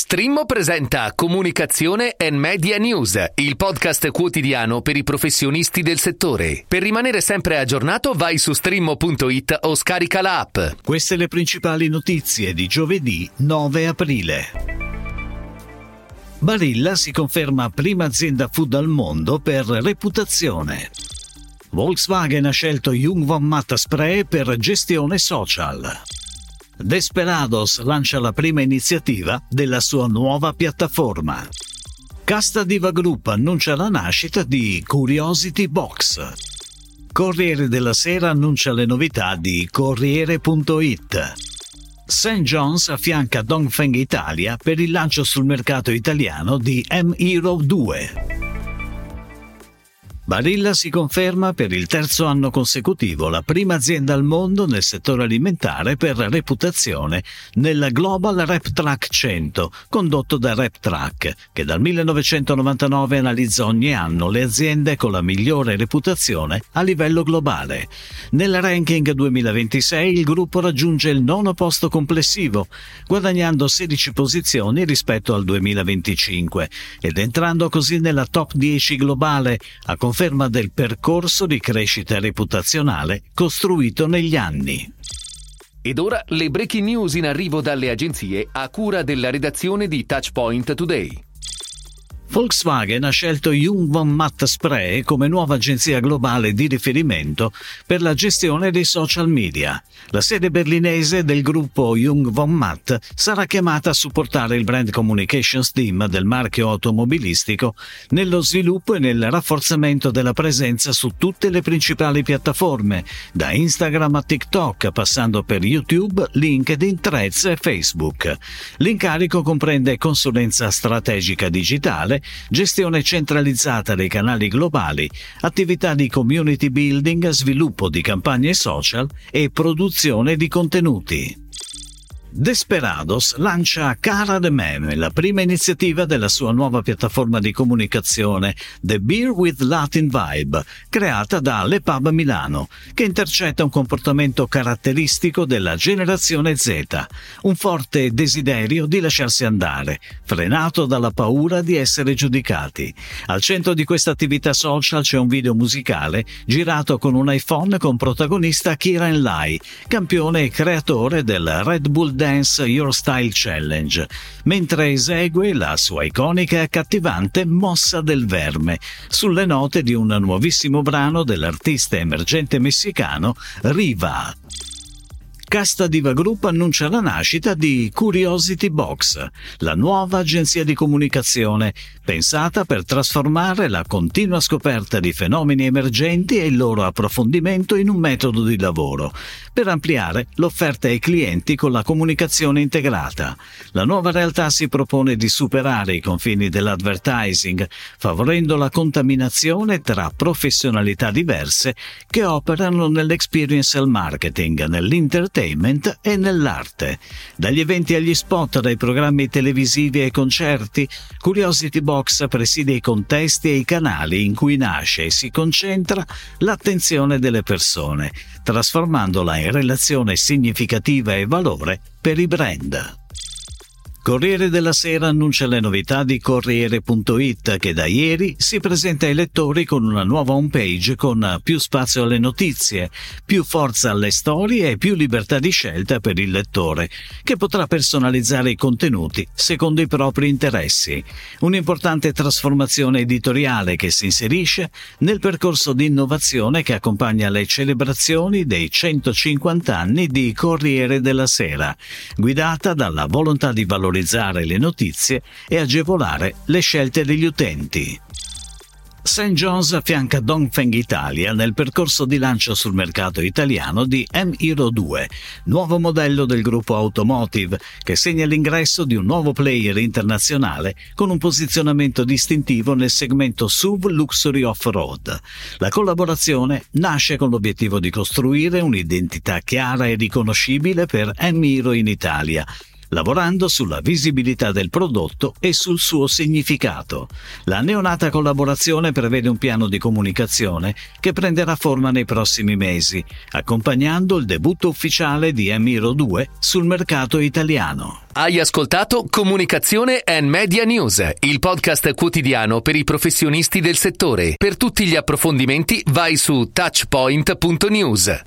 Strimmo presenta Comunicazione and Media News, il podcast quotidiano per i professionisti del settore. Per rimanere sempre aggiornato vai su strimmo.it o scarica la app. Queste le principali notizie di giovedì 9 aprile. Barilla si conferma prima azienda food al mondo per reputazione. Volkswagen ha scelto Jung von Matt Spray per gestione social. Desperados lancia la prima iniziativa della sua nuova piattaforma. Casta Diva Group annuncia la nascita di Curiosity Box. Corriere della Sera annuncia le novità di Corriere.it. St. John's affianca Dongfeng Italia per il lancio sul mercato italiano di M-Hero 2. Barilla si conferma per il terzo anno consecutivo la prima azienda al mondo nel settore alimentare per reputazione nel Global RepTrak 100, condotto da RepTrak, che dal 1999 analizza ogni anno le aziende con la migliore reputazione a livello globale. Nel ranking 2026 il gruppo raggiunge il 9° posto complessivo, guadagnando 16 posizioni rispetto al 2025 ed entrando così nella top 10 globale, a conferma del percorso di crescita reputazionale costruito negli anni. Ed ora le breaking news in arrivo dalle agenzie a cura della redazione di Touchpoint Today. Volkswagen ha scelto Jung von Matt Spray come nuova agenzia globale di riferimento per la gestione dei social media. La sede berlinese del gruppo Jung von Matt sarà chiamata a supportare il brand communications team del marchio automobilistico nello sviluppo e nel rafforzamento della presenza su tutte le principali piattaforme, da Instagram a TikTok, passando per YouTube, LinkedIn, Threads e Facebook. L'incarico comprende consulenza strategica digitale, gestione centralizzata dei canali globali, attività di community building, sviluppo di campagne social e produzione di contenuti. Desperados lancia Cara de Meme, la prima iniziativa della sua nuova piattaforma di comunicazione, The Beer with Latin Vibe, creata da Le Pub Milano, che intercetta un comportamento caratteristico della generazione Z, un forte desiderio di lasciarsi andare, frenato dalla paura di essere giudicati. Al centro di questa attività social c'è un video musicale girato con un iPhone con protagonista Kieran Lai, campione e creatore del Red Bull Dance Your Style Challenge, mentre esegue la sua iconica e accattivante Mossa del Verme, sulle note di un nuovissimo brano dell'artista emergente messicano Riva. Casta Diva Group annuncia la nascita di Curiosity Box, la nuova agenzia di comunicazione pensata per trasformare la continua scoperta di fenomeni emergenti e il loro approfondimento in un metodo di lavoro, per ampliare l'offerta ai clienti con la comunicazione integrata. La nuova realtà si propone di superare i confini dell'advertising, favorendo la contaminazione tra professionalità diverse che operano nell'experiential marketing, nell'entertainment e nell'arte. Dagli eventi agli spot, dai programmi televisivi ai concerti, Curiosity Box presidia i contesti e i canali in cui nasce e si concentra l'attenzione delle persone, trasformandola in relazione significativa e valore per i brand. Corriere della Sera annuncia le novità di Corriere.it, che da ieri si presenta ai lettori con una nuova homepage con più spazio alle notizie, più forza alle storie e più libertà di scelta per il lettore, che potrà personalizzare i contenuti secondo i propri interessi. Un'importante trasformazione editoriale che si inserisce nel percorso di innovazione che accompagna le celebrazioni dei 150 anni di Corriere della Sera, guidata dalla volontà di valorizzare le notizie e agevolare le scelte degli utenti. St. John's affianca Dongfeng Italia nel percorso di lancio sul mercato italiano di M-Hero 2, nuovo modello del gruppo Automotive che segna l'ingresso di un nuovo player internazionale con un posizionamento distintivo nel segmento SUV Luxury Off-Road. La collaborazione nasce con l'obiettivo di costruire un'identità chiara e riconoscibile per M-Hero in Italia, lavorando sulla visibilità del prodotto e sul suo significato. La neonata collaborazione prevede un piano di comunicazione che prenderà forma nei prossimi mesi, accompagnando il debutto ufficiale di Miro 2 sul mercato italiano. Hai ascoltato Comunicazione and Media News, il podcast quotidiano per i professionisti del settore. Per tutti gli approfondimenti vai su touchpoint.news.